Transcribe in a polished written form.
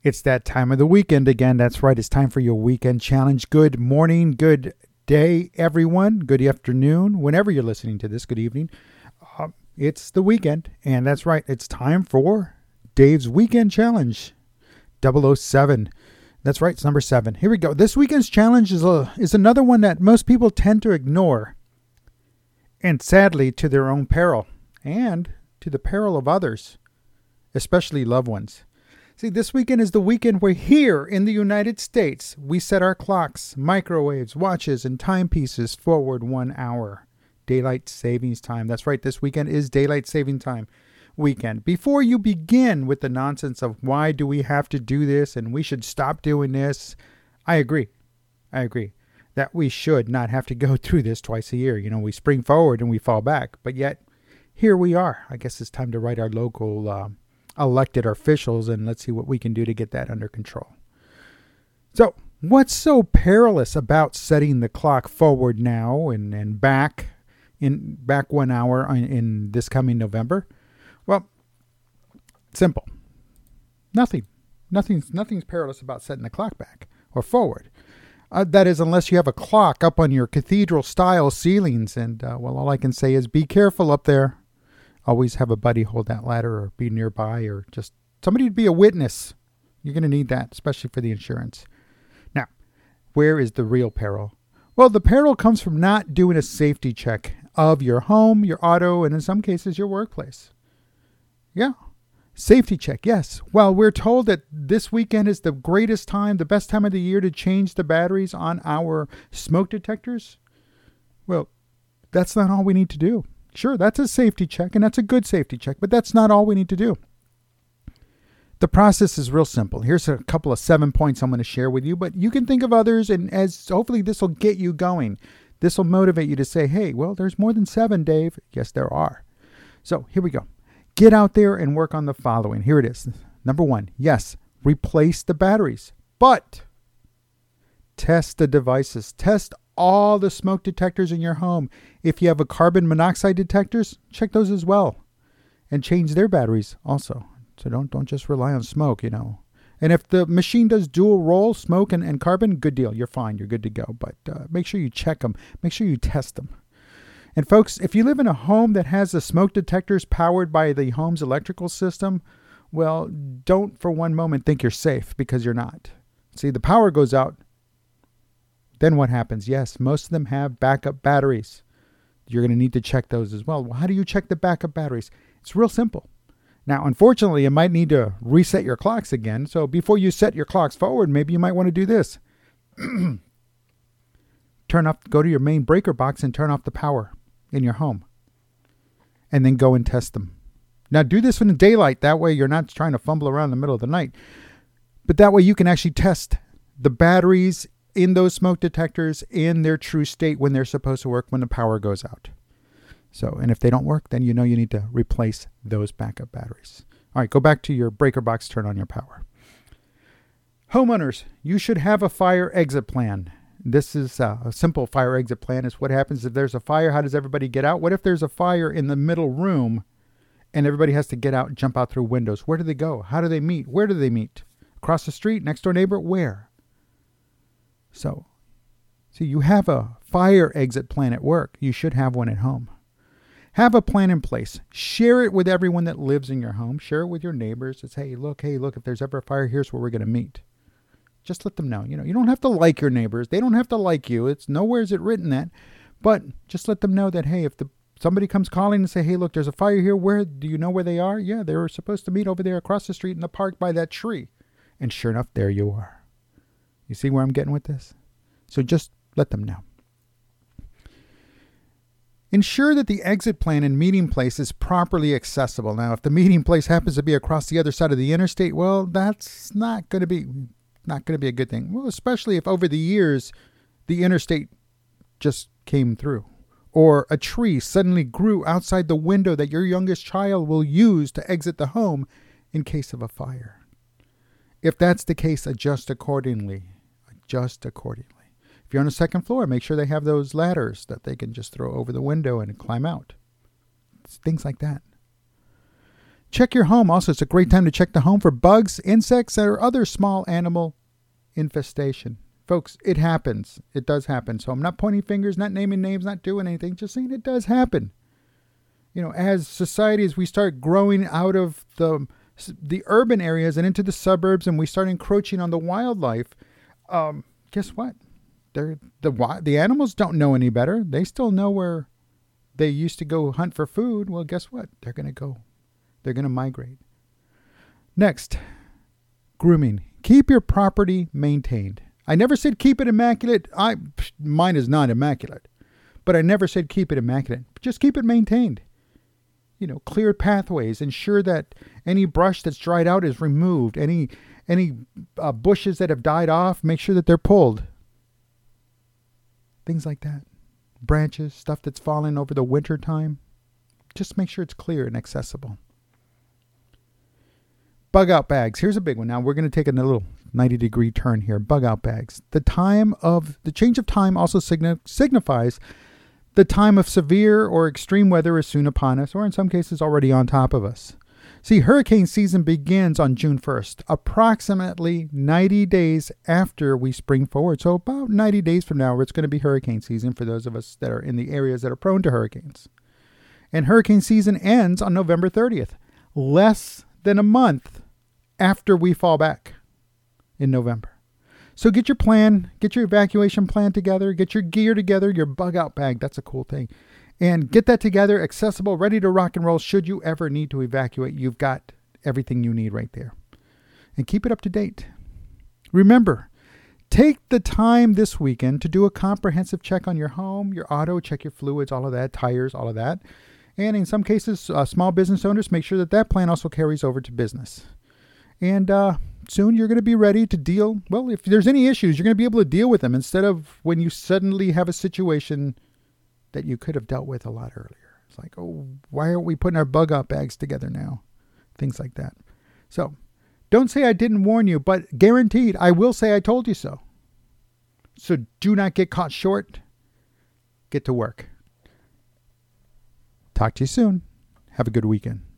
It's that time of the weekend again. That's right. It's time for your weekend challenge. Good morning, good day, everyone. Good afternoon, whenever you're listening to this. Good evening. It's the weekend, and that's right. It's time for Dave's Weekend Challenge 007. That's right. It's number 7. Here we go. This weekend's challenge is another one that most people tend to ignore, and sadly, to their own peril and to the peril of others, especially loved ones. See, this weekend is the weekend where here in the United States, we set our clocks, microwaves, watches, and timepieces forward 1 hour. Daylight savings time. That's right. This weekend is daylight saving time weekend. Before you begin with the nonsense of why do we have to do this and we should stop doing this, I agree that we should not have to go through this twice a year. You know, we spring forward and we fall back, but yet here we are. I guess it's time to write our local elected officials, and let's see what we can do to get that under control. So, what's so perilous about setting the clock forward now and back 1 hour in this coming November? Well, simple. Nothing's perilous about setting the clock back or forward. That is, unless you have a clock up on your cathedral-style ceilings, and all I can say is be careful up there. Always have a buddy hold that ladder or be nearby or just somebody to be a witness. You're going to need that, especially for the insurance. Now, where is the real peril? Well, the peril comes from not doing a safety check of your home, your auto, and in some cases, your workplace. Yeah, safety check, yes. Well, we're told that this weekend is the greatest time, the best time of the year to change the batteries on our smoke detectors. Well, that's not all we need to do. Sure, that's a safety check, and that's a good safety check, but that's not all we need to do. The process is real simple. Here's a couple of 7 points I'm going to share with you, but you can think of others, and as hopefully this will get you going. This will motivate you to say, hey, well, there's more than 7, Dave. Yes, there are. So here we go. Get out there and work on the following. Here it is. Number 1, yes, replace the batteries, but test the devices. Test all the smoke detectors in your home. If you have a carbon monoxide detectors, check those as well and change their batteries also. So don't just rely on smoke, you know. And if the machine does dual role, smoke and carbon, good deal. You're fine. You're good to go. But make sure you check them. Make sure you test them. And folks, if you live in a home that has the smoke detectors powered by the home's electrical system, well, don't for one moment think you're safe, because you're not. See, the power goes out. Then what happens? Yes, most of them have backup batteries. You're going to need to check those as well. Well, how do you check the backup batteries? It's real simple. Now, unfortunately, you might need to reset your clocks again. So before you set your clocks forward, maybe you might want to do this. Go to your main breaker box and turn off the power in your home. And then go and test them. Now, do this in the daylight. That way you're not trying to fumble around in the middle of the night. But that way you can actually test the batteries in those smoke detectors in their true state when they're supposed to work when the power goes out. So, and if they don't work, then you know you need to replace those backup batteries. All right, go back to your breaker box, turn on your power. Homeowners, you should have a fire exit plan. This is a simple fire exit plan. Is what happens if there's a fire. How does everybody get out? What if there's a fire in the middle room and everybody has to get out and jump out through windows? Where do they go? How do they meet? Where do they meet? Across the street? Next door neighbor? Where? So, see, you have a fire exit plan at work. You should have one at home. Have a plan in place. Share it with everyone that lives in your home. Share it with your neighbors. It's, hey, look, if there's ever a fire, here's where we're going to meet. Just let them know. You know, you don't have to like your neighbors. They don't have to like you. It's nowhere is it written that. But just let them know that, hey, if somebody comes calling and say, hey, look, there's a fire here. Where do you know where they are? Yeah, they were supposed to meet over there across the street in the park by that tree. And sure enough, there you are. You see where I'm getting with this? So just let them know. Ensure that the exit plan and meeting place is properly accessible. Now, if the meeting place happens to be across the other side of the interstate, well, that's not going to be a good thing. Well, especially if over the years the interstate just came through, or a tree suddenly grew outside the window that your youngest child will use to exit the home in case of a fire. If that's the case, adjust accordingly. If you're on the second floor, make sure they have those ladders that they can just throw over the window and climb out. It's things like that. Check your home. Also, it's a great time to check the home for bugs, insects, or other small animal infestation. Folks, it happens. It does happen. So I'm not pointing fingers, not naming names, not doing anything, just saying it does happen. As society, as we start growing out of the urban areas and into the suburbs, and we start encroaching on the wildlife, guess what? The animals don't know any better. They still know where they used to go hunt for food. Well, guess what? They're going to migrate. Next, grooming. Keep your property maintained. I never said keep it immaculate. Mine is not immaculate, but I never said keep it immaculate. Just keep it maintained. Clear pathways. Ensure that any brush that's dried out is removed. Any bushes that have died off, make sure that they're pulled. Things like that. Branches, stuff that's fallen over the winter time. Just make sure it's clear and accessible. Bug out bags. Here's a big one. Now we're going to take a little 90-degree turn here. Bug out bags. The change of time also signifies the time of severe or extreme weather is soon upon us, or in some cases already on top of us. See, hurricane season begins on June 1st, approximately 90 days after we spring forward. So about 90 days from now, it's going to be hurricane season for those of us that are in the areas that are prone to hurricanes. And hurricane season ends on November 30th, less than a month after we fall back in November. So get your plan, get your evacuation plan together, get your gear together, your bug out bag. That's a cool thing. And get that together, accessible, ready to rock and roll. Should you ever need to evacuate, you've got everything you need right there. And keep it up to date. Remember, take the time this weekend to do a comprehensive check on your home, your auto, check your fluids, all of that, tires, all of that. And in some cases, small business owners, make sure that plan also carries over to business. And soon you're going to be ready to deal. Well, if there's any issues, you're going to be able to deal with them instead of when you suddenly have a situation that you could have dealt with a lot earlier. It's like, oh, why aren't we putting our bug out bags together now? Things like that. So don't say I didn't warn you, but guaranteed I will say I told you so. So do not get caught short. Get to work. Talk to you soon. Have a good weekend.